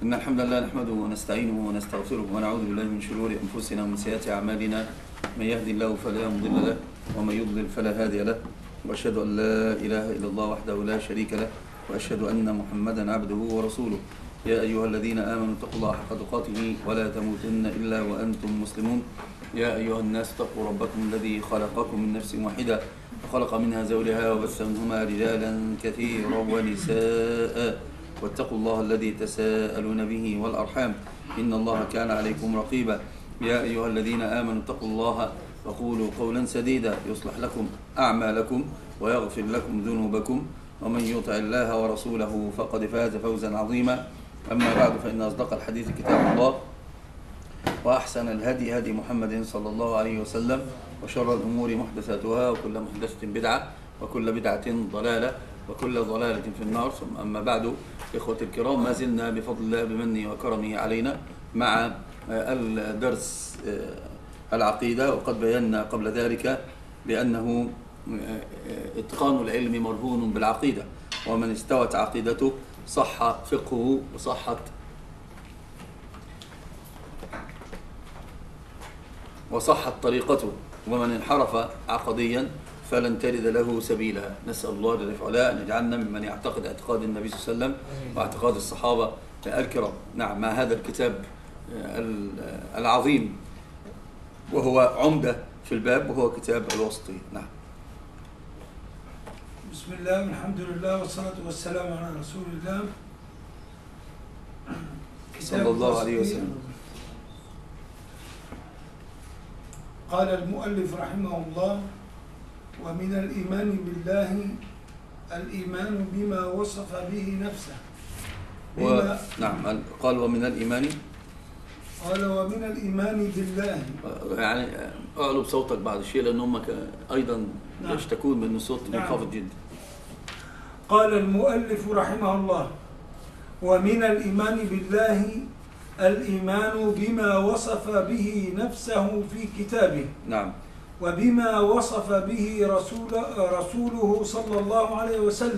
إن الحمد لله نحمده ونستعينه ونستغفره ونعوذ بالله من شرور أنفسنا ومن سيئات أعمالنا. من يهدي الله فلا مضل له ومن يضلل فلا هادي له، وأشهد أن لا إله إلا الله وحده لا شريك له، وأشهد أن محمدا عبده ورسوله. يا أيها الذين آمنوا اتقوا الله حق تقاته ولا تموتن إلا وأنتم مسلمون. يا أيها الناس اتقوا ربكم الذي خلقكم من نفس واحدة وخلق منها زوجها وبث منهما رجالا كثيرا ونساء، واتقوا الله الذي تساءلون به والأرحام إن الله كان عليكم رقيبا. يا أيها الذين آمنوا اتقوا الله وقولوا قولا سديدا يصلح لكم أعمالكم ويغفر لكم ذنوبكم، ومن يطع الله ورسوله فقد فاز فوزا عظيما. أما بعد، فإن أصدق الحديث كتاب الله، وأحسن الهدي هدي محمد صلى الله عليه وسلم، وشر الأمور محدثاتها، وكل محدثة بدعة، وكل بدعة ضلالة، وكل ضلالة في النار. ثم أما بعد، إخوة الكرام، ما زلنا بفضل الله بمنه وكرمه علينا مع الدرس العقيدة، وقد بينا قبل ذلك بأنه إتقان العلم مرهون بالعقيدة، ومن استوت عقيدته صح فقهه وصحت طريقته، ومن انحرف عقديا فلن تجد له سبيلا. نسأل الله جل وعلا أن يجعلنا ممن يعتقد اعتقاد النبي صلى الله عليه وسلم واعتقاد الصحابة الكرام. نعم، مع هذا الكتاب العظيم وهو عمدة في الباب، وهو كتاب الوسطي. نعم. بسم الله والحمد لله والصلاة والسلام على رسول الله صلى الله عليه وسلم. قال المؤلف رحمه الله: ومن الإيمان بالله الإيمان بما وصف به نفسه. نعم، قال ومن الإيمان، قال ومن الإيمان بالله، يعني أعلو بصوتك بعض الشيء لأن هم أيضا يشتكون من الصوت منخفض جدا. قال المؤلف رحمه الله: ومن الإيمان بالله الإيمان بما وصف به نفسه في كتابه، نعم، وبما وصف به رسوله صلى الله عليه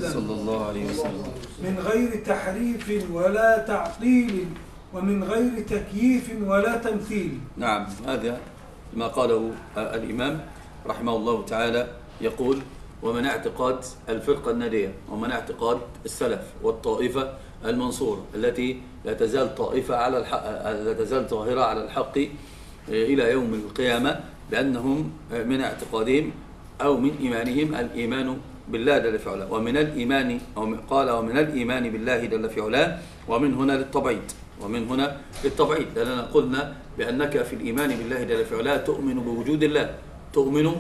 وسلم من غير تحريف ولا تعطيل، ومن غير تكييف ولا تمثيل. نعم، هذا ما قاله الإمام رحمه الله تعالى. يقول: ومن اعتقاد الفرقة الناجية، ومن اعتقاد السلف والطائفة المنصورة التي لا تزال طائفة على الحق، لا تزال ظاهرة على الحق إلى يوم القيامة، بأنهم من اعتقادهم أو من إيمانهم الإيمان بالله جل في علاه. ومن الإيمان، قال ومن الإيمان بالله جل في علاه، ومن هنا للتبعيد، لأننا قلنا بأنك في الإيمان بالله جل في علاه تؤمن بوجود الله، تؤمن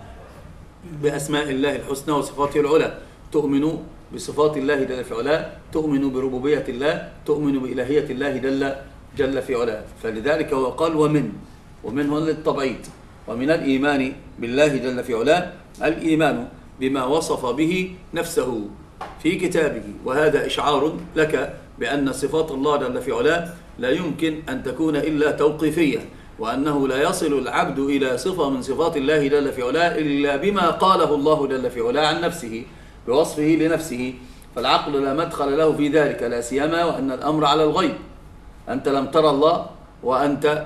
بأسماء الله الحسنى وصفاته العلى، تؤمن بصفات الله جل في علاه، تؤمن بربوبية الله، تؤمن بإلهية الله جل في علاه. فلذلك هو قال ومن هنا للتبعيد. ومن الإيمان بالله جل في علاه الإيمان بما وصف به نفسه في كتابه، وهذا إشعار لك بأن صفات الله جل في علاه لا يمكن أن تكون إلا توقيفية، وأنه لا يصل العبد إلى صفة من صفات الله جل في علاه إلا بما قاله الله جل في علاه عن نفسه بوصفه لنفسه، فالعقل لا مدخل له في ذلك، لا سيما وأن الأمر على الغيب. أنت لم ترى الله، وأنت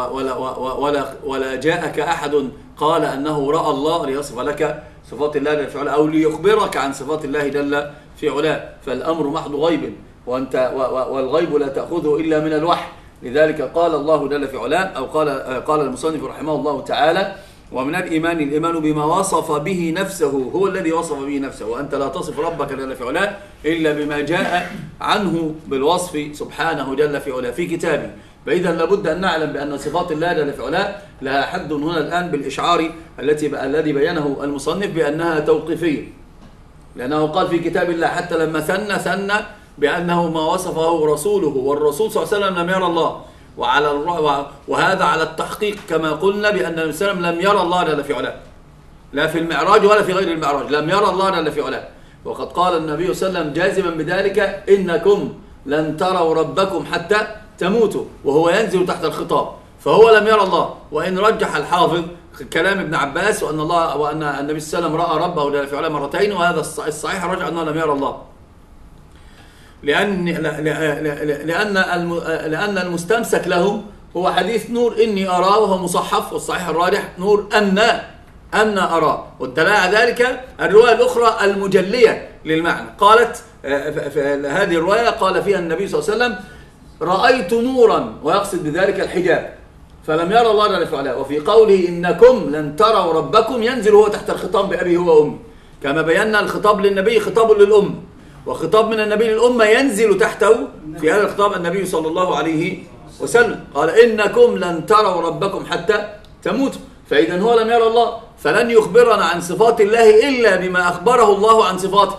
ولا جاءك أحد قال أنه رأى الله ليصف لك صفات الله جل في علاه أو ليخبرك عن صفات الله جل في علاه، فالأمر محض غيب، والغيب لا تأخذه إلا من الوحي. لذلك قال الله جل في علاه، أو قال المصنف رحمه الله تعالى: ومن الإيمان بما وصف به نفسه، هو الذي وصف به نفسه، وأنت لا تصف ربك جل في علاه إلا بما جاء عنه بالوصف سبحانه جل في علاه في كتابه. فإذا لابد أن نعلم بأن صفات الله جل في علاه لها حد هنا الآن بالإشعار الذي بينه المصنف بأنها توقيفية، لأنه قال في كتاب الله حتى لما ثنى بأنه ما وصفه رسوله، والرسول صلى الله عليه وسلم لم يرى الله، وهذا على التحقيق كما قلنا بأن النبي صلى الله عليه وسلم لم يرى الله جل في علاه، لا في المعراج ولا في غير المعراج، لم يرى الله جل في علاه. وقد قال النبي صلى الله عليه وسلم جازما بذلك: إنكم لن تروا ربكم حتى تموتوا، وهو ينزل تحت الخطاب، فهو لم يرى الله. وإن رجح الحافظ كلام ابن عباس وأن النبي صلى الله عليه وسلم رأى ربه جل في علاه مرتين، وهذا الصحيح رجع أنه لم يرى الله. لأن المستمسك لهم هو حديث نور إني أراه، وهو مصحف، والصحيح الراجح نور أن أراه. والدلالة على ذلك الرواية الأخرى المجلية للمعنى، قالت في هذه الرواية قال فيها النبي صلى الله عليه وسلم: رأيت نورا، ويقصد بذلك الحجاب، فلم يرى الله جل وعلا. وفي قوله إنكم لن تروا ربكم ينزل هو تحت الخطاب بأبي هو وأمي، كما بينا الخطاب للنبي خطاب للأم، وخطاب من النبي للأمة ينزل تحته في هذا الخطاب النبي صلى الله عليه وسلم، قال إنكم لن تروا ربكم حتى تموتوا. فإذا هو لم يرى الله، فلن يخبرنا عن صفات الله إلا بما أخبره الله عن صفاته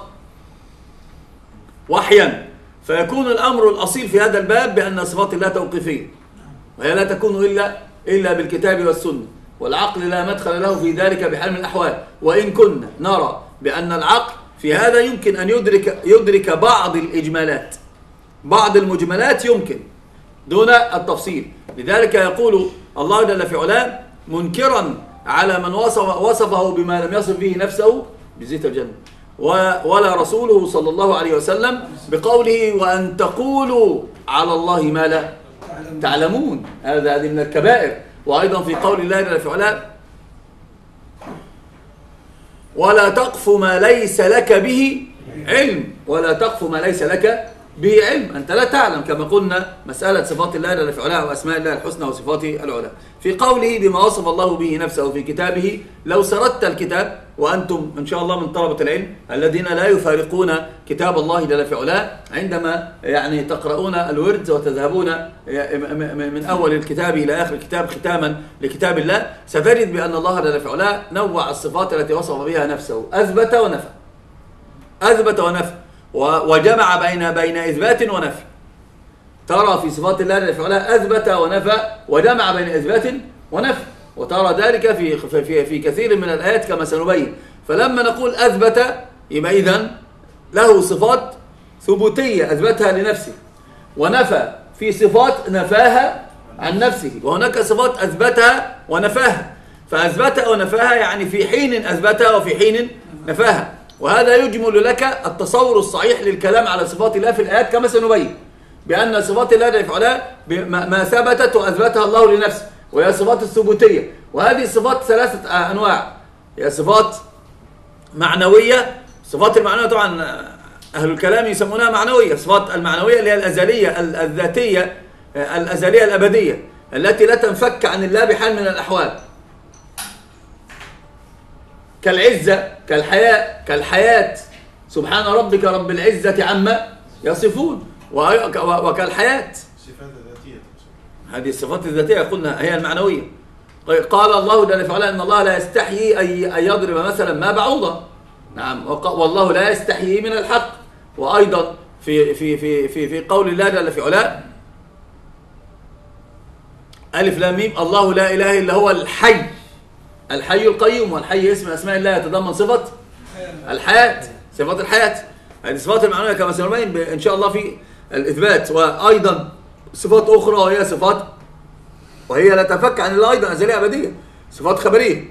وحيا. فيكون الأمر الأصيل في هذا الباب بأن صفات الله توقيفية، وهي لا تكون إلا بالكتاب والسنة، والعقل لا مدخل له في ذلك بحال من الأحوال. وإن كنا نرى بأن العقل في هذا يمكن أن يدرك بعض الإجمالات، بعض المجملات يمكن دون التفصيل. لذلك يقول الله جل في علاه منكرا على من وصفه بما لم يصف به نفسه بزيت الجنة، ولا رسوله صلى الله عليه وسلم بقوله: وأن تقولوا على الله ما لا تعلمون. هذه من الكبائر. وأيضا في قول الله جل في علاه: ولا تقف ما ليس لك به علم، ولا تقف ما ليس لك به علم، أنت لا تعلم، كما قلنا مسألة صفات الله جل في علاه وأسماء الله الحسنى وصفاته العلى. في قوله بما وصف الله به نفسه في كتابه: لو سردت الكتاب، وأنتم إن شاء الله من طلبة العلم الذين لا يفارقون كتاب الله جل في علاه عندما يعني تقرؤون الورد وتذهبون من أول الكتاب إلى آخر الكتاب ختاما لكتاب الله، ستجد بأن الله جل في علاه نوع الصفات التي وصف بها نفسه، أثبت ونفى، أثبت ونفى، وجمع بين إثبات ونفي. ترى في صفات الله جل في علاه أثبت ونفى وجمع بين إثبات ونفي، وترى ذلك في كثير من الآيات كما سنبين. فلما نقول أثبت يبقى إذن له صفات ثبوتية أثبتها لنفسه، ونفى في صفات نفاها عن نفسه، وهناك صفات أثبتها ونفاها. فأثبتها ونفاها يعني في حين أثبتها وفي حين نفاها. وهذا يجمل لك التصور الصحيح للكلام على صفات الله في الآيات كما سنبين، بأن صفات الله جل في علاه ما ثبتت وأثبتها الله لنفسه، وهي صفات الثبوتية. وهذه الصفات ثلاثة أنواع، هي صفات معنوية. صفات المعنوية طبعا أهل الكلام يسمونها معنوية. صفات المعنوية اللي هي الأزلية الذاتية الأزلية الأبدية التي لا تنفك عن الله بحال من الأحوال، كالعزة، كالحياة، سبحان ربك رب العزة عما يصفون، وكالحياة. هذه الصفات الذاتية قلنا هي المعنوية. قال الله جل وعلا إن الله لا يستحيي أن يضرب مثلا ما بعوضة، نعم، والله لا يستحيي من الحق. وأيضا في قول الله جل في علاه: ألف لام ميم الله لا إله إلا هو الحي القيوم. والحي اسم أسماء الله يتضمن صفة الحياة، صفات الحياة. هذه الصفات المعنوية كما سنبين إن شاء الله في الإثبات. وأيضا صفات أخرى وهي صفات، وهي لا تفك عن الله أيضا أزلية أبدية، صفات خبرية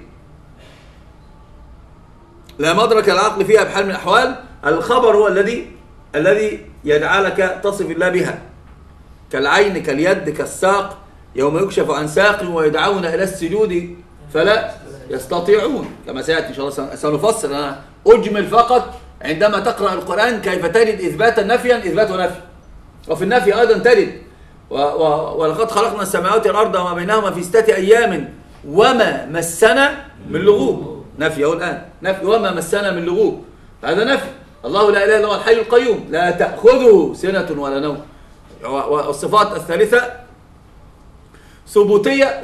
لا مدرك العقل فيها بحال من الأحوال. الخبر هو الذي يجعلك تصف الله بها، كالعين، كاليد، كالساق، يوم يكشف عن ساق ويدعون إلى السجود فلا يستطيعون، كما سيأتي إن شاء الله سنفسر. أنا أجمل فقط عندما تقرأ القرآن كيف تجد إثباتا نفيا، إثبات ونفي، وفي النفي أيضا تجد ولقد خلقنا السماوات والأرض وما بينهما في 6 أيام وما مسنا من لغوب. نفي أهو الآن، نفي وما مسنا من لغوب، هذا نفي. الله لا إله إلا هو الحي القيوم لا تأخذه سنة ولا نوم. والصفات الثالثة ثبوتية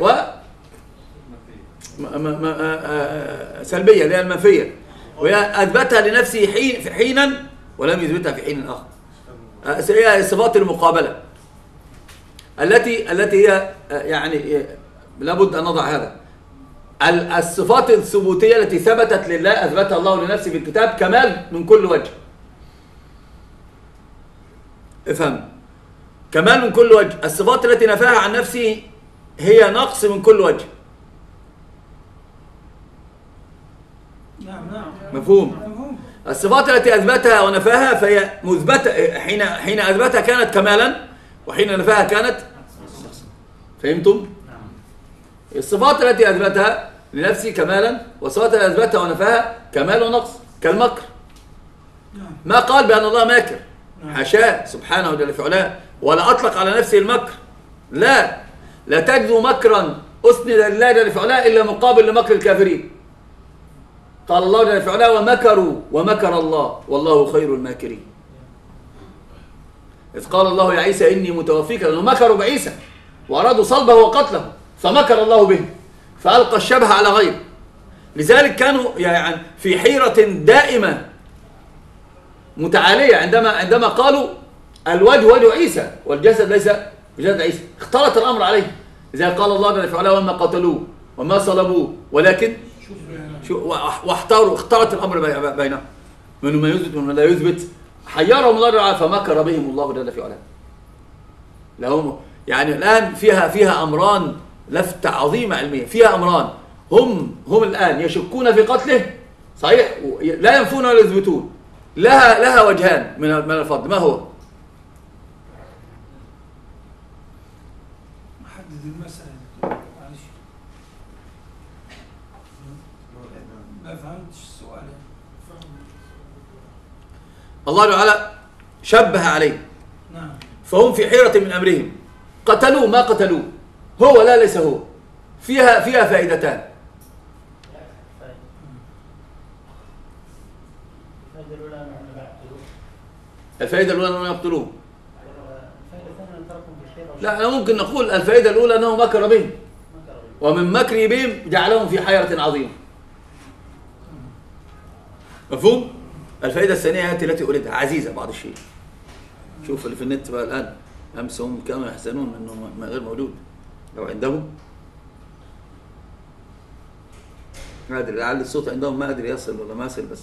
سلبية اللي هي المنفية، وهي أثبتها لنفسه حينا ولم يثبتها في حين آخر. هي صفات المقابلة التي هي يعني لابد أن نضع هذا. الصفات الثبوتية التي ثبتت لله أثبتها الله لنفسه في الكتاب كمال من كل وجه. افهم، كمال من كل وجه. الصفات التي نفاها عن نفسه هي نقص من كل وجه. نعم. مفهوم؟ الصفات التي أثبتها ونفاها فهي مثبتة، حين أثبتها كانت كمالا، وحين نفاها كانت نقصا. فهمتم؟ الصفات التي أثبتها لنفسه كمالا، والصفات التي أثبتها ونفاها كمال ونقص، كالمكر. ما قال بأن الله ماكر، حاشاه سبحانه جل في علاه، ولا أطلق على نفسه المكر. لا تجد مكرا أسند لله جل في علاه إلا مقابل لمكر الكافرين. قال الله جل في علاه: ومكروا ومكر الله والله خير الماكرين. إذ قال الله يا عيسى إني متوفيك، لأنه مكروا بعيسى وأرادوا صلبه وقتله، فمكر الله به فألقى الشبه على غيره. لذلك كانوا يعني في حيرة دائمة متعالية عندما قالوا الوجه وجه عيسى والجسد ليس بجسد عيسى، اختلط الأمر عليه. إذا قال الله جل في علاه: وما قتلوه وما صلبوه ولكن واحتاروا، اختلط الأمر بينهم، منهم ما يثبت ومن لا يثبت، حيرهم الله جل وعلا فمكر بهم الله جل في علاه. لهم يعني الآن فيها أمران لفتة عظيمة علمية، فيها أمران هم الآن يشكون في قتله، صحيح، لا ينفون ولا يثبتون. لها وجهان من الفضل. ما هو؟ محدد المسألة. معلش ما فهمتش السؤال. الله تعالى شبه عليه، نعم. فهم في حيرة من أمرهم، قتلوه ما قتلوه، هو لا ليس هو. فيها فائدتان. الفائدة الأولى أنهم يقتلوه. لا، أنا ممكن نقول الفائدة الأولى أنه مكر بهم، ومن مكره بهم جعلهم في حيرة عظيمة. مفهوم؟ الفائدة الثانية التي أريدها عزيزة بعض الشيء. شوف اللي في النت بقى الآن، أمس هم كانوا يحزنون أنه غير موجود. لو عندهم ما أدري، لعل الصوت عندهم ما أدري يصل ولا ما يصل، بس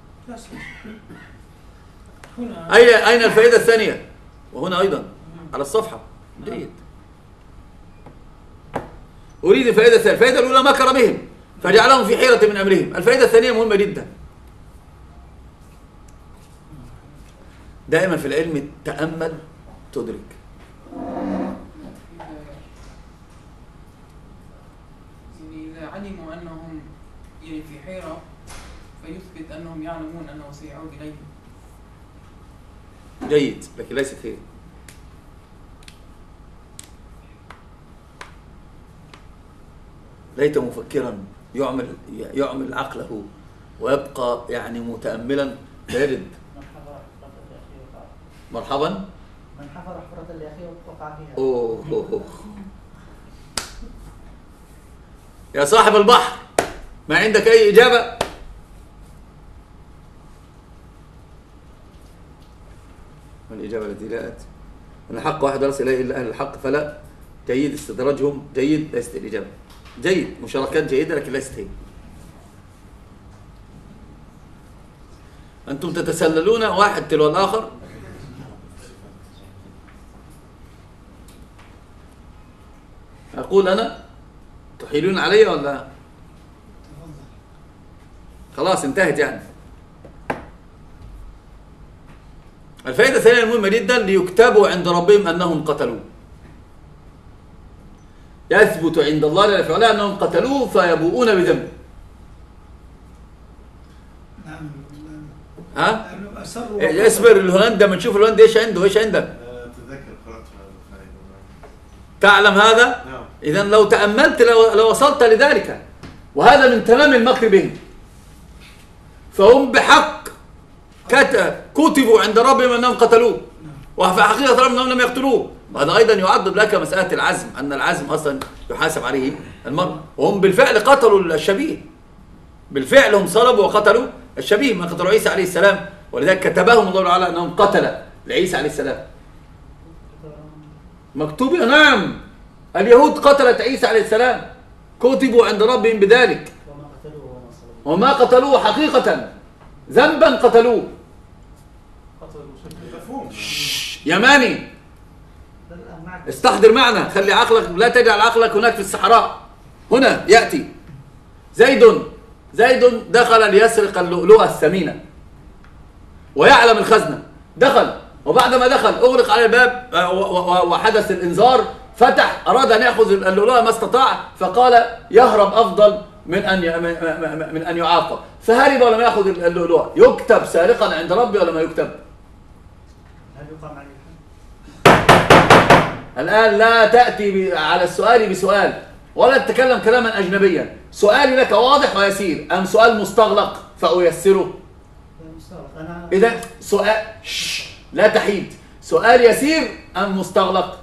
أين الفائدة الثانية؟ وهنا أيضا على الصفحة. جيد. أريد الفائدة الثانية. الفائدة الأولى مكر بهم فجعلهم في حيرة من أمرهم. الفائدة الثانية مهمة جدا. دائما في العلم تأمل تدرك. إذا علموا أنهم في حيرة فيثبت أنهم يعلمون أنه سيعود إليهم. جيد، لكن ليست هي. ليت مفكرا يعمل عقله ويبقى يعني متأملا فيجد. مرحبا. من حفر حفرة لأخيه وقع فيها. أوه. يا صاحب البحر، ما عندك أي إجابة؟ الإجابة التي جاءت أن الحق واحد وليس إليه إلا أهل الحق، فلا. جيد، استدراجهم جيد، ليست الإجابة. جيد، مشاركات جيدة لكن ليست هي. أنتم تتسللون واحد تلو الآخر. أقول أنا تحيلون علي ولا خلاص انتهت يعني؟ الفائدة الثانية المهمة جدا: ليكتبوا عند ربهم أنهم قتلوه. يثبت عند الله جل وعلا أنهم قتلوه فيبوؤون بذنبه. نعم. ها؟ اصبر. الهولندا بنشوف الهولندا ايش عنده، ايش عندك؟ تذكر قرأت هذا. تعلم هذا؟ نعم. إذا لو تأملت لو وصلت لذلك. وهذا من تمام المكر بهم. فهم بحق كتبوا عند ربهم أنهم قتلوه، وفي حقيقة ربهم أنهم لم يقتلوه. وهذا أيضا يعضد لك مسألة العزم، أن العزم أصلا يحاسب عليه المرء. وهم بالفعل قتلوا الشبيه، بالفعل هم صلبوا وقتلوا الشبيه، ما قتلوا عيسى عليه السلام، ولذلك كتبهم الله تعالى أنهم قتل لعيسى عليه السلام. مكتوب. نعم، اليهود قتلت عيسى عليه السلام، كتبوا عند ربهم بذلك. وما قتلوه حقيقة، ذنبا قتلوه. يماني، استحضر معنا، خلي عقلك، لا تجعل عقلك هناك في الصحراء. هنا يأتي زيد دخل ليسرق اللؤلؤة الثمينة، ويعلم الخزنة، دخل، وبعد ما دخل أغلق على الباب وحدث الإنذار، فتح، أراد أن يأخذ اللؤلؤة ما استطاع، فقال يهرب أفضل من أن يعاقب، فهرب ولم يأخذ اللؤلؤة. يكتب سارقا عند ربي ولا ما يكتب؟ هل يقام عليه الآن لا تأتي على السؤال بسؤال ولا تتكلم كلاما أجنبيا. سؤالي لك واضح ويسير أم سؤال مستغلق فأيسره؟ إذا سؤال لا تحيد، سؤال يسير أم مستغلق؟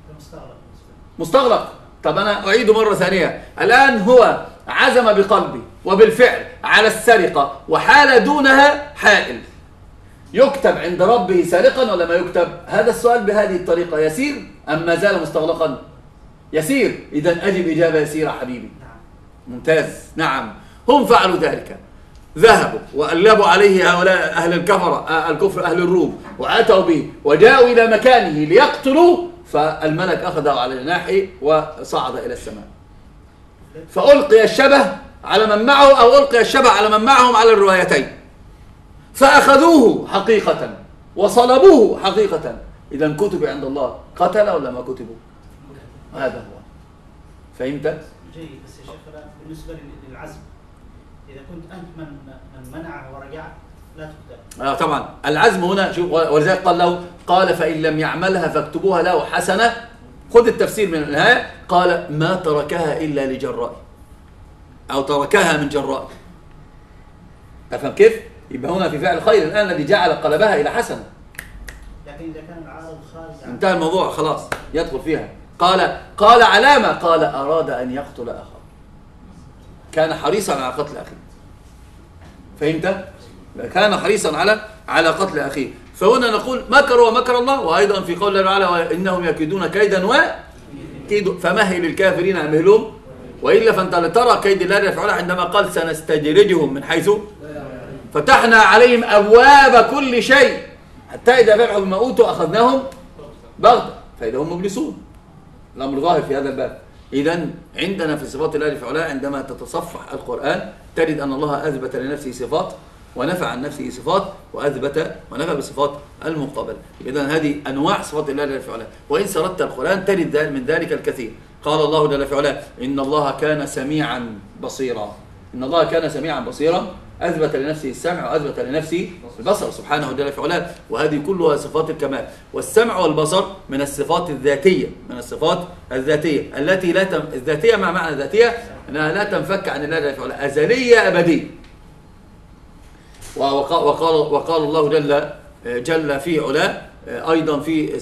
مستغلق. طب أنا أعيد مرة ثانية. الآن هو عزم بقلبي وبالفعل على السرقة وحال دونها حائل، يكتب عند ربه سارقا ولا ما يكتب؟ هذا السؤال بهذه الطريقة يسير أم ما زال مستغلقا؟ يسير. إذا أجب إجابة يسيرة حبيبي. ممتاز. نعم، هم فعلوا ذلك، ذهبوا وألبوا عليه هؤلاء أهل الكفر أهل الروم، وأتوا به وجاءوا إلى مكانه ليقتلوا، فالملك أخذه على جناحه وصعد إلى السماء، فألقي الشبه على من معه أو ألقي الشبه على من معهم على الروايتين، فأخذوه حقيقة وصلبوه حقيقة. إذا كتب عند الله قتل ولا ما كتبوا؟ هذا هو. فهمت؟ جيد. بس يا شيخ بالنسبة للعزم، إذا كنت أنت من منعه ورجع لا تقتل. طبعا العزم هنا شوف، ولذلك قال له، قال فإن لم يعملها فاكتبوها له حسنة. خذ التفسير من النهاية، قال ما تركها إلا لجراء أو تركها من جراء. أفهم كيف؟ يبقى هنا في فعل خير الآن الذي جعل قلبها إلى حسنة. لكن إذا كان العارض خارج انتهى الموضوع خلاص، يدخل فيها. قال علامة، قال أراد أن يقتل أخاه، كان حريصا على قتل أخيه. فهمت؟ كان حريصا على قتل أخيه. فهنا نقول مكروا ومكر الله. وأيضا في قول الله تعالى إنهم يكيدون كيدا وكيد فمهل الكافرين أمهلهم وإلا. فأنت لترى كيد الله يفعله عندما قال سنستدرجهم من حيث فتحنا عليهم أبواب كل شيء حتى إذا فرحوا بما أوتوا أخذناهم بغتة فإذا هم مبلسون. الأمر ظاهر في هذا الباب. إذن عندنا في صفات الله في علاه عندما تتصفح القرآن تجد أن الله أثبت لنفسه صفات ونفى عن نفسه صفات وأثبت ونفى بصفات المقابلة. إذن هذه أنواع صفات الله في علاه. وإن سردت القرآن تجد من ذلك الكثير. قال الله جل في علاه إن الله كان سميعا بصيرا. إن الله كان سميعا بصيرا، أثبت لنفسه السمع وأثبت لنفسه البصر سبحانه جل في علاه. وهذه كلها صفات الكمال. والسمع والبصر من الصفات الذاتية، من الصفات الذاتية التي الذاتية مع معنى ذاتية أنها لا تنفك عن الله جل في علاه، أزلية أبدية. وقال الله جل في علاه أيضا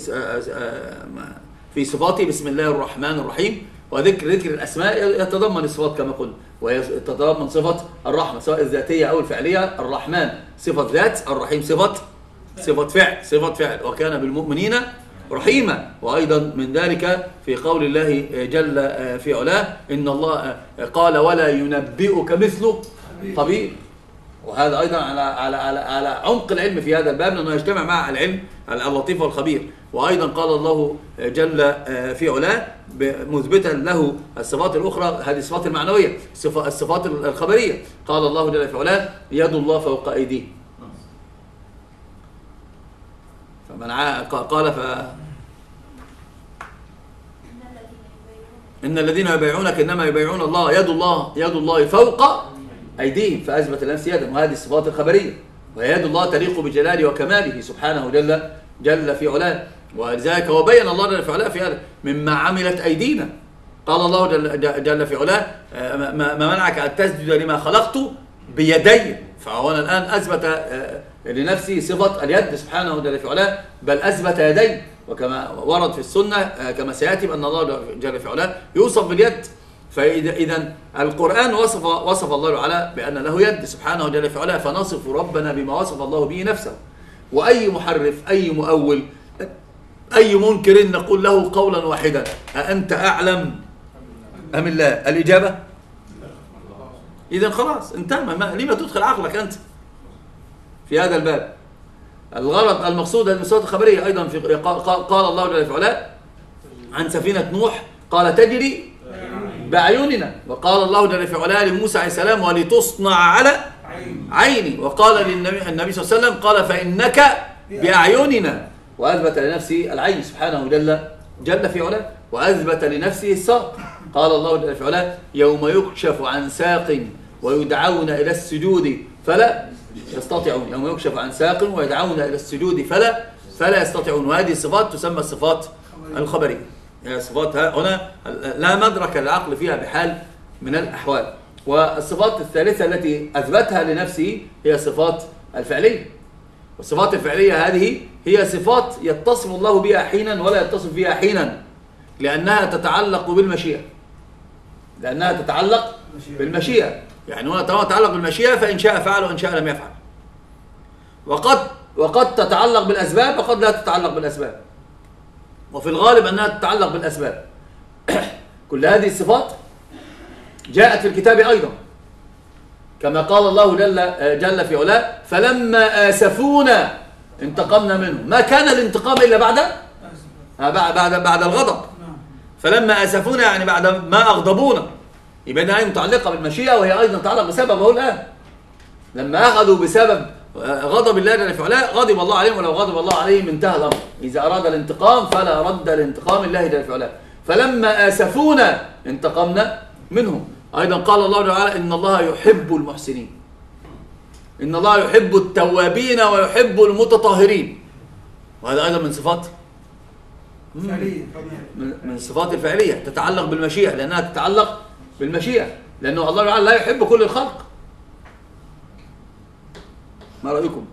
في صفاته بسم الله الرحمن الرحيم. وذكر الأسماء يتضمن الصفات كما قلنا، ويتضمن صفة الرحمة سواء الذاتية أو الفعلية. الرحمن صفة ذات، الرحيم صفة فعل. وكان بالمؤمنين رحيما. وأيضا من ذلك في قول الله جل في علاه إن الله قال ولا ينبئك مثل خبير. وهذا أيضا على عمق العلم في هذا الباب لأنه يجتمع مع العلم اللطيف والخبير. وأيضا قال الله جل في علاه مثبتا له الصفات الأخرى، هذه الصفات المعنوية، الصفات الخبرية. قال الله جل في علاه يد الله فوق أيديه. فمن قال إن الذين يبايعونك إنما يبايعون الله يد الله فوق أيديهم، فأثبت لنفسه يدا. وهذه الصفات الخبرية، ويد الله تليق بجلاله وكماله سبحانه جل في علاه. ولذلك هو بين الله جل في علاه في هذا مما عملت أيدينا. قال الله جل في علاه ما منعك أن تسجد لما خلقت بيدي. فهو الآن أثبت لنفسه صفة اليد سبحانه جل في علاه، بل أثبت يدي. وكما ورد في السنة كما سيأتي بأن الله جل في علاه يوصف باليد. فإذا القرآن وصف الله تعالى بأن له يد سبحانه جل في علاه، فنصف ربنا بما وصف الله به نفسه. وأي محرف أي مؤول أي منكر نقول له قولا واحدا أأنت أعلم أم الله؟ الإجابة إذن خلاص انتهى. لما تدخل عقلك أنت في هذا الباب؟ الغرض المقصود هذه الصفات الخبرية. أيضا قال الله جل في علاه عن سفينة نوح قال تجري بأعيننا. وقال الله جل في علاه لموسى عليه السلام ولتصنع على عيني. وقال النبي صلى الله عليه وسلم قال فإنك بأعيننا، وأثبت لنفسه العين سبحانه جل في علاه، وأثبت لنفسه الساق. قال الله جل في علاه يوم يكشف عن ساق ويدعون إلى السجود فلا يستطيعون. يوم يكشف عن ساق ويدعون إلى السجود فلا يستطيعون. وهذه الصفات تسمى الصفات الخبرية. هي صفات هنا لا مدرك للعقل فيها بحال من الأحوال. والصفات الثالثة التي أثبتها لنفسه هي صفات الفعلية. والصفات الفعلية هذه هي صفات يتصف الله بها حينا ولا يتصف بها حينا، لأنها تتعلق بالمشيئة. لأنها تتعلق بالمشيئة، يعني هنا طالما تتعلق بالمشيئة فإن شاء فعل وإن شاء لم يفعل. وقد تتعلق بالأسباب وقد لا تتعلق بالأسباب، وفي الغالب أنها تتعلق بالأسباب. كل هذه الصفات جاءت في الكتاب أيضا، كما قال الله جل في علاه فلما آسفونا انتقمنا منهم. ما كان الانتقام إلا بعد الغضب. فلما آسفونا يعني بعد ما أغضبونا، يبقى هي متعلقة بالمشيئة، وهي أيضا تتعلق بسببه الآن. لما أخذوا بسبب غضب الله جل في علاه غضب الله عليهم، ولو غضب الله عليهم انتهى الأمر. إذا أراد الانتقام فلا رد لانتقام الله جل في علاه. فلما آسفونا انتقمنا منهم. أيضا قال الله تعالى إن الله يحب المحسنين، إن الله يحب التوابين ويحب المتطهرين. وهذا أيضا من صفات من الصفات الفعلية تتعلق بالمشيئة، لأنها تتعلق بالمشيئة، لأنه الله تعالى لا يحب كل الخلق. ما رأيكم؟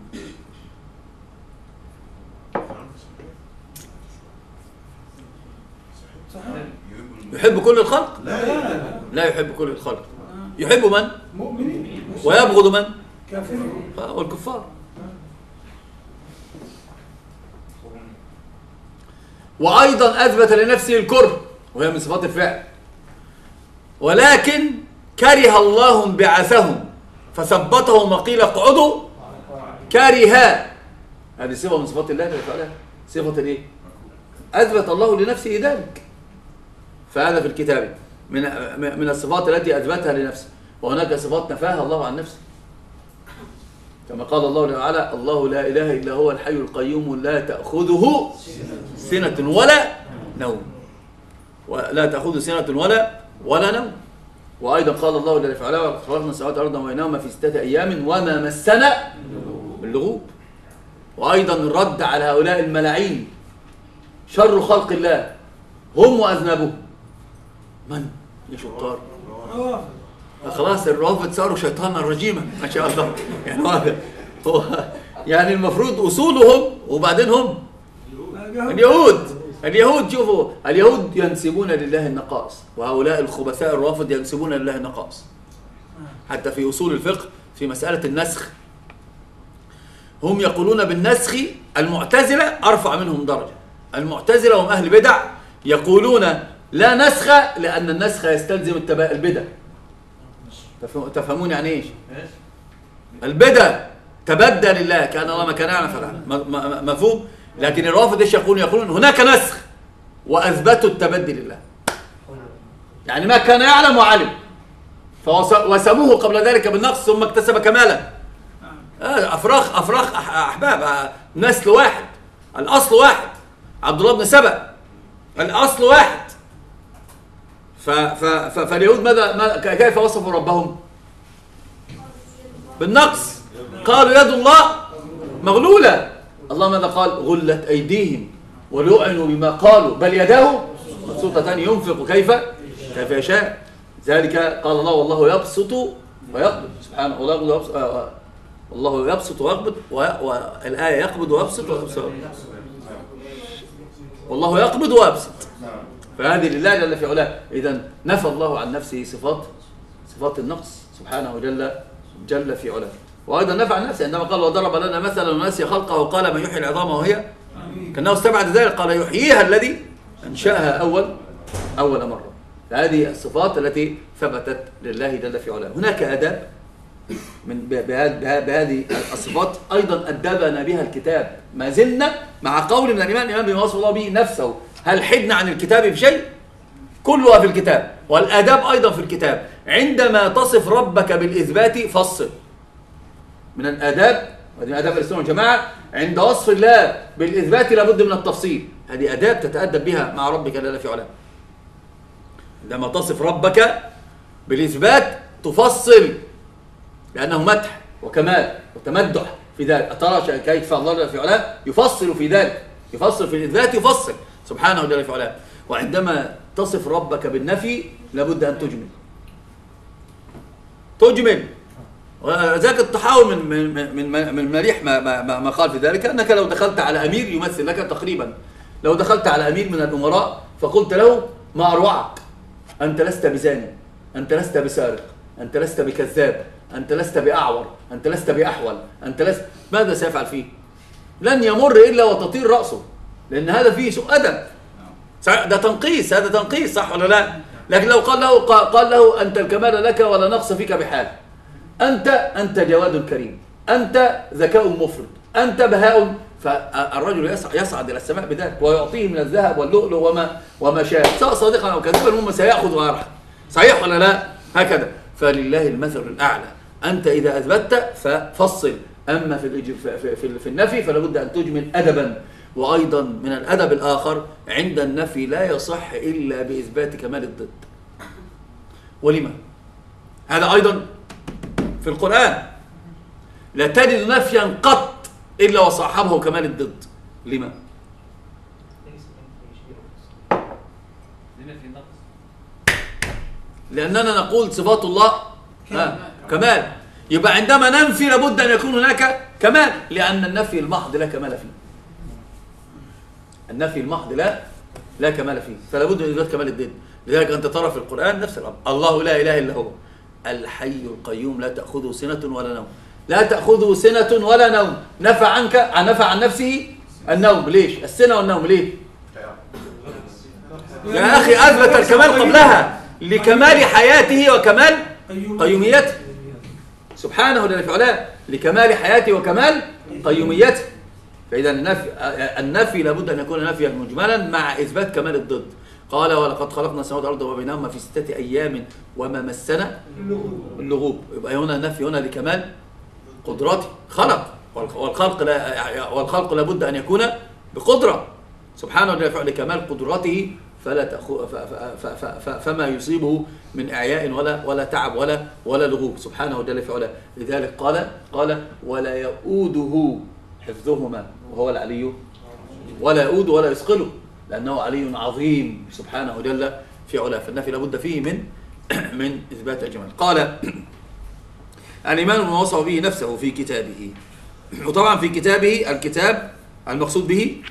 يحب كل الخلق؟ لا يحب كل الخلق. يحب من؟ مؤمنين ويبغض من؟ كافرين والكفار. وأيضا أثبت لنفسه الكره، وهي من صفات الفعل. ولكن كره الله انبعاثهم فثبتهم وقيل اقعدوا كرها. هذه صفة من صفات الله جل وعلا. صفة الايه؟ أثبت الله لنفسه ذلك. فهذا في الكتاب من الصفات التي أثبتها لنفسه. وهناك صفات نفاها الله عن نفسه، كما قال الله تعالى الله لا إله إلا هو الحي القيوم لا تأخذه سنة ولا نوم. ولا تأخذه سنة ولا نوم. وأيضا قال الله جل وعلا خلقنا السماوات والأرض وبينهما في 6 أيام وما مسنا باللغوب. وأيضا الرد على هؤلاء الملاعين شر خلق الله هم وأذنبهم. من؟ يا شطار. خلاص الروافد صاروا شيطانا رجيما ما شاء الله. يعني هو يعني المفروض أصولهم وبعدين هم اليهود. شوفوا اليهود ينسبون لله النقائص، وهؤلاء الخبثاء الروافد ينسبون لله النقائص. حتى في أصول الفقه في مسألة النسخ هم يقولون بالنسخ المعتزلة أرفع منهم درجة. المعتزلة هم أهل بدع يقولون لا نسخ لأن النسخ يستلزم البدع. تفهمون يعني ايش؟ البدع تبدى لله كأن الله ما كان يعلم فعل. مفهوم؟ لكن الرافض ايش يقولون هناك نسخ واثبتوا التبدي لله، يعني ما كان يعلم وعلم وسموه قبل ذلك بالنقص ثم اكتسب كمالا. افراخ احباب، نسل واحد، الاصل واحد. عبد الله بن سبأ الاصل واحد. فاليهود كيف وصفوا ربهم؟ بالنقص. قالوا يد الله مغلولة. الله ماذا قال؟ غلت أيديهم ولعنوا بما قالوا بل يداه مبسوطتان ينفق كيف يشاء. ذلك قال الله والله يبسط ويقبض. سبحانه الله يبسط ويقبض، والآية يقبض ويبسط ويبسط. والله يقبض ويبسط. فهذه لله جل في علاه. إذن نفى الله عن نفسه صفات النقص سبحانه جل في علاه. وأيضا نفى عن نفسه عندما قال وضرب لنا مثلا ونسي خلقه وقال من يحيي العظام وهي كأنه استبعد ذلك قال يحييها الذي أنشأها أول مرة. فهذه الصفات التي ثبتت لله جل في علاه. هناك آداب بهذه الصفات أيضا أدبنا بها الكتاب. ما زلنا مع قول من الإمام بما وصف الله به نفسه. هل حدنا عن الكتاب بشيء؟ كلها في الكتاب، والآداب أيضا في الكتاب. عندما تصف ربك بالإثبات فصل، من الآداب، وهذه من آداب السنة والجماعة، عند وصف الله بالإثبات لابد من التفصيل. هذه آداب تتأدب بها مع ربك جل في علاه. لما تصف ربك بالإثبات تفصل، لأنه مدح وكمال وتمدح في ذلك. أترى كيف الله جل في علاه يفصل في ذلك، يفصل في الإثبات، يفصل سبحانه جل في علاه. وعندما تصف ربك بالنفي لابد أن تجمل. وذلك التحاول من مليح ما قال في ذلك، أنك لو دخلت على أمير يمثل لك تقريبا، لو دخلت على أمير من الأمراء فقلت له ما أروعك، أنت لست بزاني، أنت لست بسارق، أنت لست بكذاب، أنت لست بأعور، أنت لست بأحول، أنت لست، ماذا سيفعل فيه؟ لن يمر إلا وتطير رأسه، لأن هذا فيه سوء أدب. ده تنقيص، هذا تنقيص، صح ولا لا؟ لكن لو قال له أنت الكمال لك ولا نقص فيك بحال، أنت جواد كريم، أنت ذكاء مفرط، أنت بهاء، فالرجل يصعد إلى السماء بذلك ويعطيه من الذهب واللؤلؤ وما شاء، سواء صادقا أو كاذبا، المهم سيأخذ ويرحل. صحيح ولا لا؟ هكذا. فلله المثل الأعلى. أنت إذا أثبتت ففصل، أما في النفي فلا بد أن تجمل أدبا. وأيضا من الأدب الآخر عند النفي لا يصح إلا بإثبات كمال الضد. ولما؟ هذا أيضا في القرآن لا تجد نفيا قط إلا وصاحبه كمال الضد. لما؟ لأننا نقول صفات الله كمال، يبقى عندما ننفي لابد أن يكون هناك كمال، لأن النفي المحض لا كمال فيه. النفي المحض لا كمال فيه، فلا بد من إثبات كمال الضد. لذلك أنت ترى في القرآن نفس الأمر، الله لا إله إلا هو الحي القيوم لا تأخذه سنة ولا نوم، لا تأخذه سنة ولا نوم. نفى عن نفسه النوم. ليش؟ السنة والنوم ليه؟ يا أخي أثبت الكمال قبلها لكمال حياته وكمال قيوميته سبحانه جل في علاه، لكمال حياته وكمال قيوميته. فإذا النفي لابد أن يكون نفيا مجملا مع إثبات كمال الضد. قال ولقد خلقنا السماوات والأرض وما بينهما في 6 أيام وما مسنا اللغوب. يبقى هنا النفي هنا لكمال قدرته، خلق، والخلق لابد أن يكون بقدرة سبحانه جل في علاه لكمال قدرته، فما يصيبه من إعياء ولا تعب ولا لغوب سبحانه جل في علاه. لذلك قال ولا يؤوده حفظهما وهو العلي، ولا يؤود ولا يثقله لأنه علي عظيم سبحانه جل في علاه. فالنفي لابد فيه من إثبات الجمال. قال الإيمان ما وصف به نفسه في كتابه. وطبعا في كتابه الكتاب المقصود به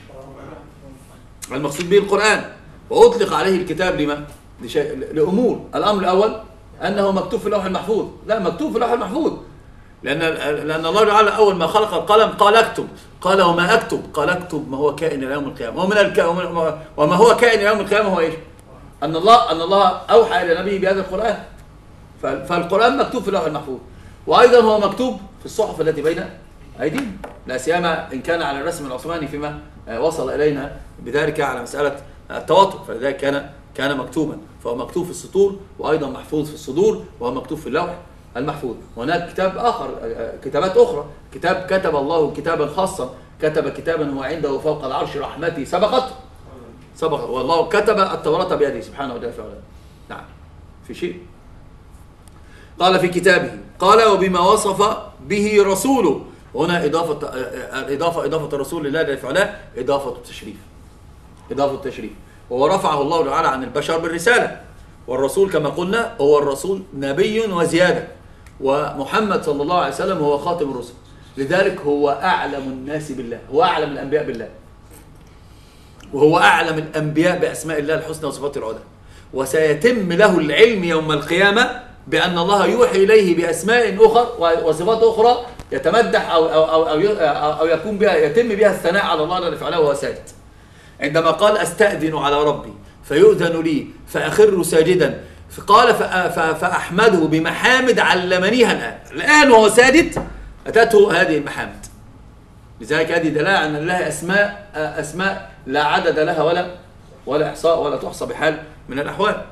القرآن، وأطلق عليه الكتاب لما؟ لأمور. الأمر الأول أنه مكتوب في اللوح المحفوظ. لا، مكتوب في اللوح المحفوظ، لأن الله تعالى أول ما خلق القلم قال اكتب، قال وما أكتب؟ قال اكتب ما هو كائن إلى يوم القيامة. وما هو كائن إلى يوم القيامة هو إيش؟ أن الله أوحى إلى نبيه بهذا القرآن. فالقرآن مكتوب في اللوح المحفوظ، وأيضا هو مكتوب في الصحف التي بين أيدينا، لا سيما إن كان على الرسم العثماني فيما وصل إلينا بذلك على مسألة التواتر، فلذلك كان مكتوبا، فهو مكتوب في السطور وأيضا محفوظ في الصدور، وهو مكتوب في اللوح المحفوظ. وهناك كتاب آخر، كتابات أخرى، كتاب كتب الله كتابا خاصا، كتب كتابا هو عنده فوق العرش رحمتي سبقت، والله كتب التوراة بيده سبحانه وتعالى. نعم، في شيء قال في كتابه، قال وبما وصف به رسوله. هنا إضافة الرسول لله جل وعلا إضافة التشريف، وهو رفعه الله تعالى عن البشر بالرسالة. والرسول كما قلنا هو الرسول نبي وزيادة، ومحمد صلى الله عليه وسلم هو خاتم الرسل، لذلك هو أعلم الناس بالله، هو أعلم الأنبياء بالله، وهو أعلم الأنبياء بأسماء الله الحسنى وصفاته العلى. وسيتم له العلم يوم القيامة بأن الله يوحي إليه بأسماء أخرى وصفات أخرى يتمدح أو يكون بها، يتم بها الثناء على الله جل وعلا وهو ساجد. عندما قال أستأذن على ربي فيؤذن لي فأخر ساجدا، قال فأحمده بمحامد علمنيها الآن وهو ساجد أتته هذه المحامد. لذلك هذه دلالة على أن لله أسماء لا عدد لها ولا إحصاء ولا تحصى بحال من الأحوال.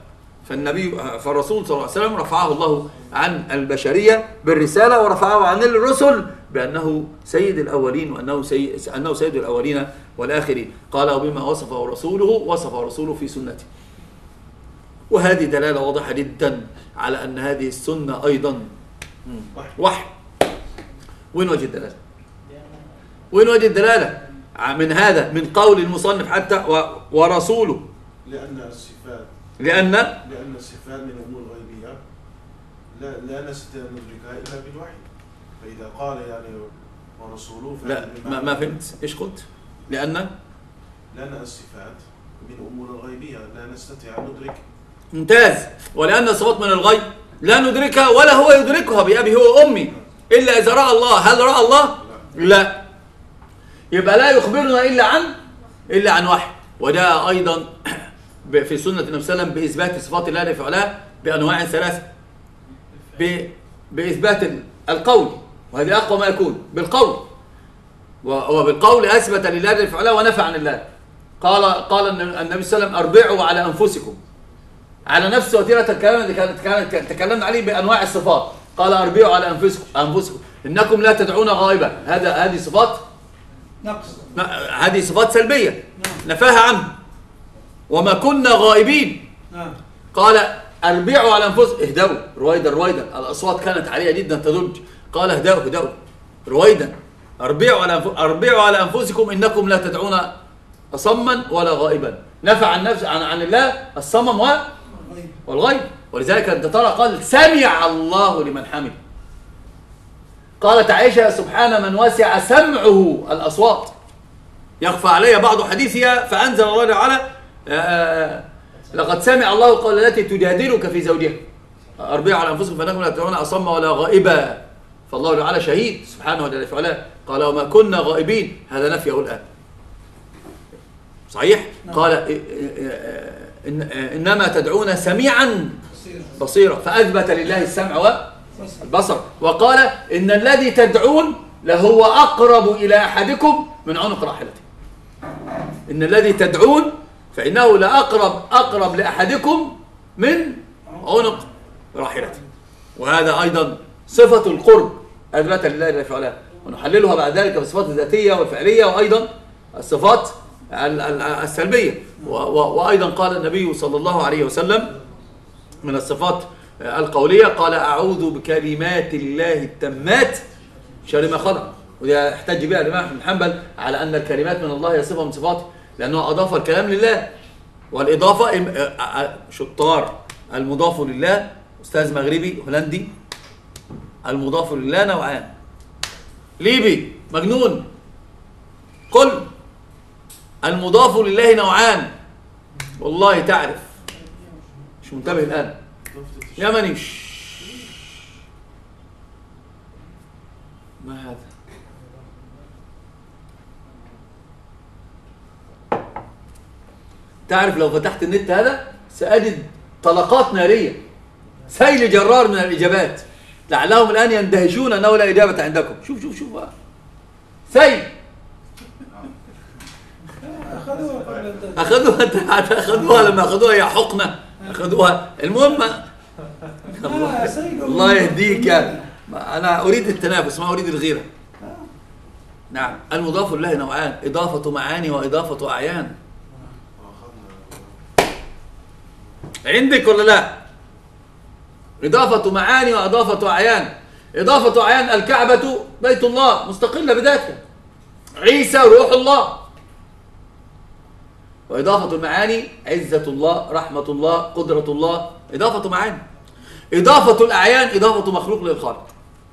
فالرسول صلى الله عليه وسلم رفعه الله عن البشرية بالرسالة، ورفعه عن الرسل بأنه سيد الأولين، أنه سيد الأولين والآخرين. قال وبما وصفه رسوله في سنته. وهذه دلالة واضحة جدا على أن هذه السنة أيضا وحي. وين وجه الدلالة؟ وين وجه الدلالة من هذا، من قول المصنف حتى ورسوله؟ لأن الصفات من الأمور الغيبية لا نستطيع أن ندركها إلا بالوحي. فإذا قال يعني ورسوله لا ما فهمت إيش قلت؟ لأن الصفات من الأمور الغيبية لا نستطيع أن ندرك. ممتاز. ولأن الصفات من الغيب لا ندركها ولا هو يدركها بأبي هو وأمي إلا إذا رأى الله. هل رأى الله؟ لا. يبقى لا يخبرنا إلا عن وحي. وجاء أيضا في سنة النبي صلى الله عليه وسلم بإثبات صفات الله في علاه بأنواع ثلاثة، بإثبات القول، وهذه أقوى ما يكون بالقول، وبالقول أثبت لله في علاه ونفى عن الله. قال النبي صلى الله عليه وسلم أربعوا على أنفسكم، على نفس وتيرة الكلام اللي كانت تكلمنا عليه بأنواع الصفات. قال أربعوا على أنفسكم إنكم لا تدعون غائبا. هذه صفات نقص، هذه صفات سلبية نفاها عنه. وما كنا غائبين. قال أربعوا على أنفسكم، اهدوا رويدا. الأصوات كانت عالية جدا تضج. قال اهدوا رويدا. أربعوا على أنفسكم إنكم لا تدعون أصما ولا غائبا. نفى عن الله الصمم والغيب. ولذلك أنت ترى قال سمع الله لمن حمده. قالت عائشة سبحان من وسع سمعه الأصوات، يخفى علي بعض حديثها، فأنزل الله تعالى لقد سمع الله قول التي تجادلك في زوجها أربعوا على أنفسكم فإنكم لا تدعون أصم ولا غائبا. فالله تعالى شهيد سبحانه وتعالى. قال وما كنا غائبين، هذا نفيه الآن صحيح. قال إنما تدعون سميعا بصيرا، فأثبت لله السمع والبصر. وقال إن الذي تدعون لهو أقرب إلى أحدكم من عنق راحلته. إن الذي تدعون فإنه أقرب لأحدكم من عنق راحلته. وهذا أيضا صفة القرب أثبت لله جل وعلا، ونحللها بعد ذلك بالصفات الذاتية والفعلية، وأيضا الصفات السلبية. وأيضا قال النبي صلى الله عليه وسلم من الصفات القولية، قال أعوذ بكلمات الله التامات شر ما خلق. وده احتج بها الإمام أحمد بن حنبل على أن الكلمات من الله هي صفة من صفاته، لأنه أضاف الكلام لله. والإضافة شطار، المضاف لله أستاذ مغربي هولندي، المضاف لله نوعان، ليبي مجنون قل المضاف لله نوعان. والله تعرف مش منتبه الآن يمني. ما هذا؟ تعرف لو فتحت النت هذا سأجد طلقات نارية، سيل جرار من الإجابات، لعلهم الآن يندهشون أنه لا إجابة عندكم. شوف بقى سيل. أخذوها لما أخذوها يا حقنة، أخذوها. المهم الله يهديك، أنا أريد التنافس ما أريد الغيرة. نعم، المضاف لله نوعان، إضافة معاني وإضافة أعيان. عندك ولا لا؟ إضافة معاني وإضافة أعيان. إضافة أعيان الكعبة بيت الله مستقلة بذاتها، عيسى روح الله. وإضافة المعاني عزة الله، رحمة الله، قدرة الله، إضافة معاني. إضافة الأعيان إضافة مخلوق للخالق.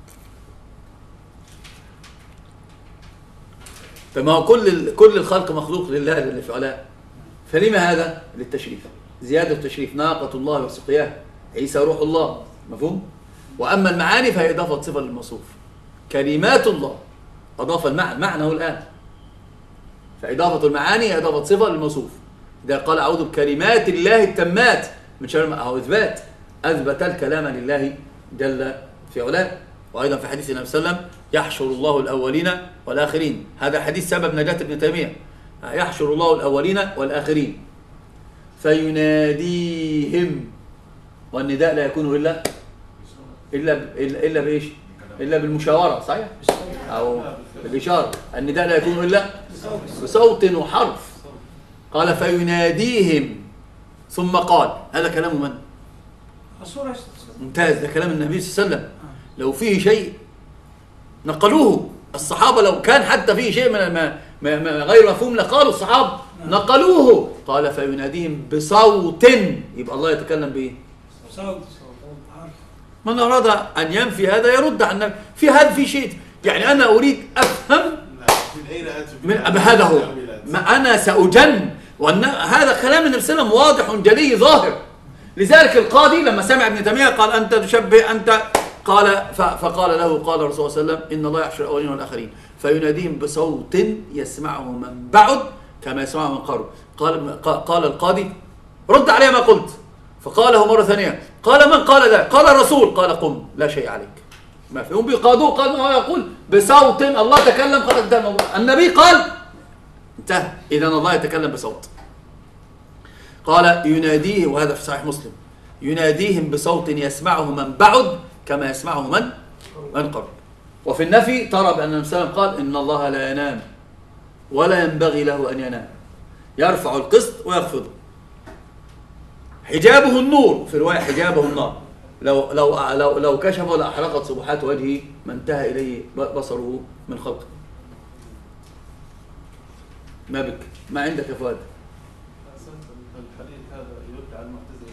فما هو كل الخلق مخلوق لله جل في علاه. فلما هذا؟ للتشريف، زيادة التشريف. ناقة الله وسقياها، عيسى روح الله، مفهوم؟ وأما المعاني فهي إضافة صفة للموصوف. كلمات الله أضاف معنى الآن، فإضافة المعاني هي إضافة صفة للموصوف. إذا قال أعوذ بكلمات الله التامات من شر ما هو إثبات، أثبت الكلام لله جل في علاه. وأيضا في حديث النبي صلى الله عليه وسلم يحشر الله الأولين والآخرين. هذا حديث سبب نجاة ابن تيمية. يحشر الله الأولين والآخرين فيناديهم والنداء لا يكون إلا بإيش؟ إلا بالمشاورة، صحيح؟ أو بالإشارة. النداء لا يكون إلا بصوت وحرف. قال فيناديهم ثم قال. هذا كلام من؟ ممتاز، ده كلام النبي صلى الله عليه وسلم. لو فيه شيء نقلوه الصحابة، لو كان حتى فيه شيء من غير مفهوم لقالوا الصحابة نقلوه. قال فيناديهم بصوت، يبقى الله يتكلم بإيه؟ صوت. من أراد أن ينفي هذا يرد عن النبي. في هذا في شيء، يعني أنا أريد أفهم من هذا هو ما أنا سأجن، وأن هذا كلام النبي صلى الله عليه وسلم واضح جلي ظاهر. لذلك القاضي لما سمع ابن تيمية قال أنت تشبه أنت، قال فقال له قال الرسول صلى الله عليه وسلم إن الله يحشر الأولين والآخرين فيناديهم بصوت يسمعه من بعد كما يسمعه من قرب. قال القاضي رد علي ما قلت، فقاله مرة ثانية. قال من قال ذلك؟ قال الرسول. قال قم لا شيء عليك. ما فيهم بيقاضوه، قال ما يقول بصوت. الله تكلم، قال انتهى الموضوع. النبي قال انتهى. إذن الله يتكلم بصوت. قال يناديه، وهذا في صحيح مسلم، يناديهم بصوت يسمعه من بعد كما يسمعه من قرب. وفي النفي ترى بأن النبي صلى الله عليه وسلم قال إن الله لا ينام ولا ينبغي له أن ينام، يرفع القسط ويخفضه، حجابه النور، في رواية حجابه النار، لو كشفه لأحرقت سبحات وجهه ما انتهى إليه بصره من خلقه. ما بك؟ ما عندك يا فؤاد؟ الحديث هذا يرد على المعتزلة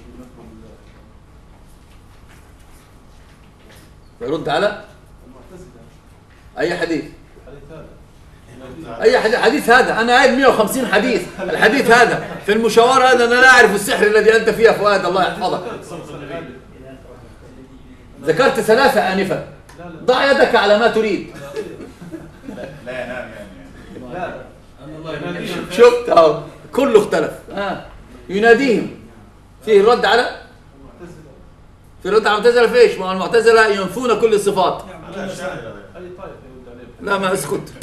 يرد على المعتزلة. أي حديث؟ الحديث هذا أي حديث هذا؟ أنا قاعد 150 حديث. الحديث هذا في المشاورة هذا أنا لا أعرف السحر الذي أنت فيه يا فؤاد، الله يحفظك. ذكرت 3 آنفا. ضع يدك على ما تريد. لا ينام يعني. شفت أهو كله اختلف. يناديهم فيه الرد على المعتزلة في ايش؟ ما المعتزلة ينفون كل الصفات. لا ما اسكت.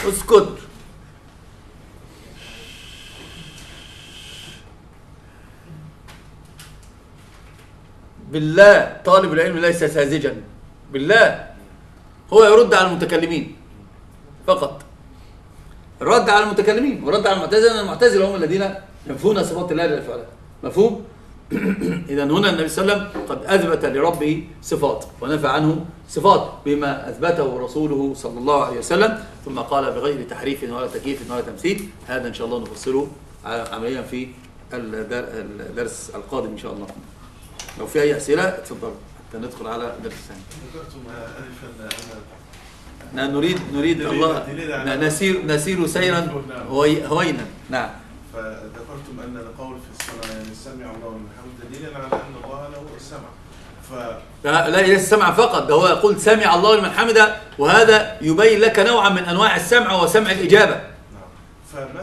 بالله طالب العلم ليس ساذجا، بالله هو يرد على المتكلمين فقط. الرد على المتكلمين ورد على المعتزلة هم الذين ينفون صفات الله جل وعلا. مفهوم؟ إذن هنا النبي صلى الله عليه وسلم قد أثبت لربه صفات ونفى عنه صفات بما أثبته رسوله صلى الله عليه وسلم، ثم قال بغير تحريف ولا تكييف ولا تمثيل. هذا إن شاء الله نفصله عمليا في الدرس القادم إن شاء الله. لو في أي أسئلة اتفضلوا حتى ندخل على الدرس الثاني. نريد الله نسير سيرا هوينا. نعم. فذكرتم أن القول في الصلاة يعني سمع الله لمن حمده دليلا على أن الله له السمع. لا ليس السمع فقط، ده هو يقول سمع الله لمن حمده، وهذا يبين لك نوعا من أنواع السمع وسمع الإجابة. نعم. فماذا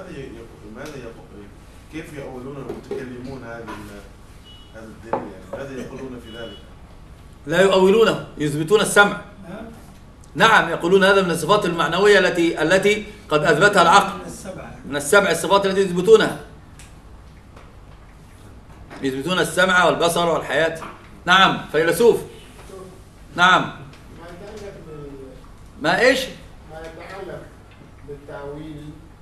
كيف يؤولون المتكلمون هذا الدليل؟ يعني ماذا يقولون في ذلك؟ لا يؤولونه، يثبتون السمع. نعم، يقولون هذا من الصفات المعنوية التي قد أثبتها العقل، من السبع الصفات التي يثبتونها، يثبتون السمع والبصر والحياة. نعم فيلسوف. نعم. ما إيش؟ ما يتعلق بالتأويل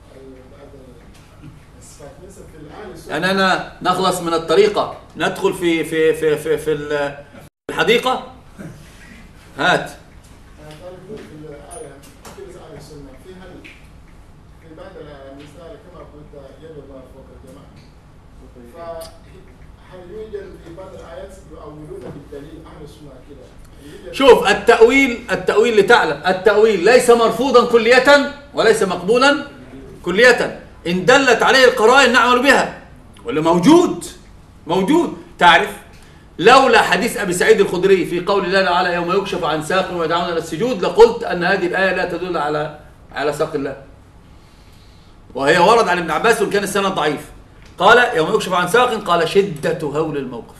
الصفات مثل في الآن. أننا نخلص من الطريقة ندخل في الحديقة. هات. شوف التأويل لتعلم التأويل ليس مرفوضا كلية وليس مقبولا كلية. إن دلت عليه القرائن نعمل بها، ولا موجود. تعرف لولا حديث أبي سعيد الخدري في قول الله تعالى يوم يكشف عن ساق ويدعون إلى السجود لقلت أن هذه الآية لا تدل على ساق الله، وهي ورد عن ابن عباس وكان السند ضعيف. قال يوم يكشف عن ساق قال شدة هول الموقف،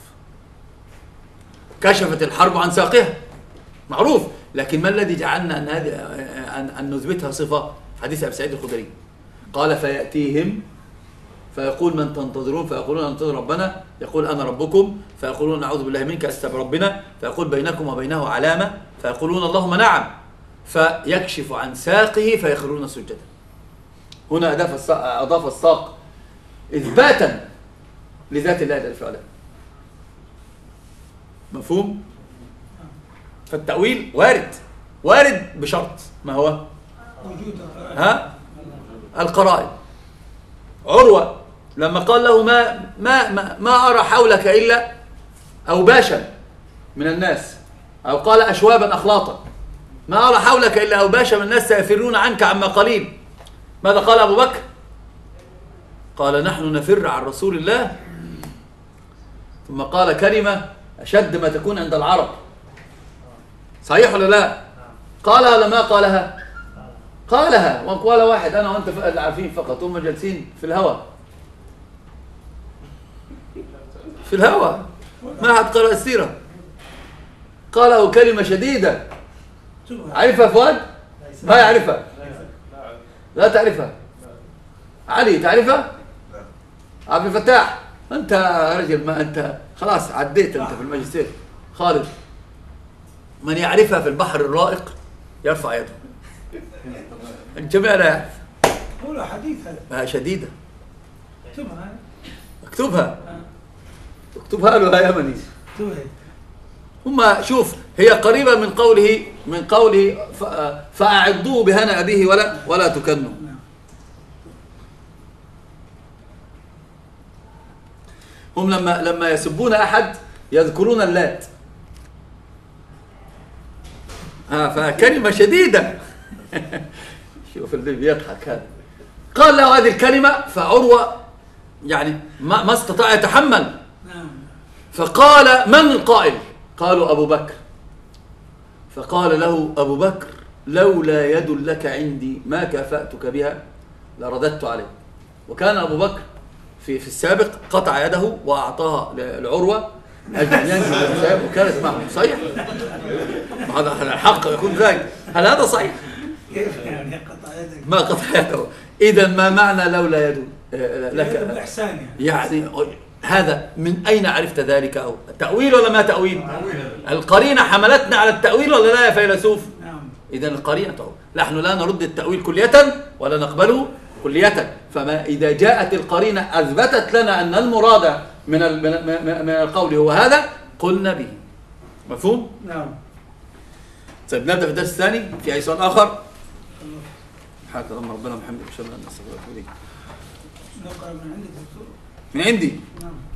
كشفت الحرب عن ساقها معروف، لكن ما الذي جعلنا أن نثبتها صفة؟ حديث أبي سعيد الخدري قال فيأتيهم فيقول من تنتظرون؟ فيقولون ننتظر ربنا. يقول أنا ربكم. فيقولون نعوذ بالله منك أستغفر ربنا. فيقول بينكم وبينه علامة. فيقولون اللهم نعم. فيكشف عن ساقه فيخرون سجدا. هنا أضاف الساق إثباتا لذات الله جل في علاه. مفهوم؟ فالتأويل وارد بشرط، ما هو؟ وجود القرائن. عروة لما قال له ما أرى حولك إلا أوباشا من الناس، أو قال أشوابا أخلاطا، ما أرى حولك إلا أوباشا من الناس سيفرون عنك عما قليل. ماذا قال أبو بكر؟ قال نحن نفر عن رسول الله. ثم قال كلمة أشد ما تكون عند العرب. صحيح ولا لا؟ قالها ولا ما قالها؟ قالها. وقال واحد أنا وأنت اللي عارفين فقط، هم جالسين في الهواء، في الهواء، ما حد قرأ السيرة. قاله كلمة شديدة. عرفها فؤاد؟ ما يعرفها. لا تعرفها. علي تعرفها؟ عبد الفتاح أنت رجل، ما أنت خلاص عديت أنت في الماجستير. خالد من يعرفها في البحر الرائق يرفع يده. الجميع لا يعرف. هو حديث هذا. شديدة. اكتبها. اكتبها له يا يمني. اكتبها. هم شوف هي قريبة من قوله فأعضوا بهنا أبيه ولا تكنوا. هم لما يسبون أحد يذكرون اللات. فكلمة شديدة. شوف اللي بيضحك هذا. قال له هذه الكلمة فعروة يعني ما استطاع يتحمل. فقال من القائل؟ قالوا أبو بكر. فقال له أبو بكر لولا يد لك عندي ما كافأتك بها لرددت عليه. وكان أبو بكر في السابق قطع يده وأعطاها لعروة وكانت معه. صحيح؟ هذا الحق يكون ذلك. هل هذا صحيح؟ كيف يعني قطع يدك؟ ما قطع يده. إذا ما معنى لولا يد لك؟ بالإحسان يعني هذا من أين عرفت ذلك؟ أو تأويل ولا ما تأويل؟ القرينة حملتنا على التأويل ولا لا يا فيلسوف؟ نعم. إذا القرينة تأويل. نحن لا نرد التأويل كلية ولا نقبله كلية. فما إذا جاءت القرينة أثبتت لنا أن المراد من القول هو هذا قلنا به. مفهوم؟ نعم. طيب نبدأ في الدرس الثاني. في أي سؤال آخر؟ حتى اللهم ربنا وبحمدك أشهد أن لا إله إلا أنت أستغفرك وأتوب إليك. نقرأ من عندك دكتور؟ من عندي. نعم.